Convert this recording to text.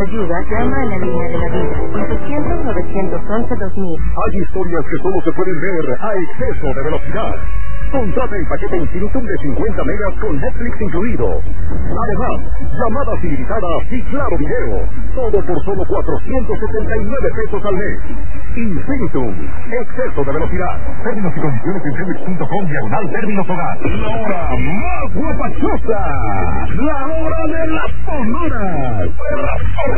ayuda, llama a la línea de la vida. 800-911-2000. Hay historias que solo se pueden ver a exceso de velocidad. Contrata el paquete Infinitum de 50 megas con Netflix incluido. Además, llamadas ilimitadas y claro video. Todo por solo 479 pesos al mes. Infinitum, exceso de velocidad. Términos y condiciones en Netflix.com/términos hogar. La hora más guapachosa. La hora de las sonoras.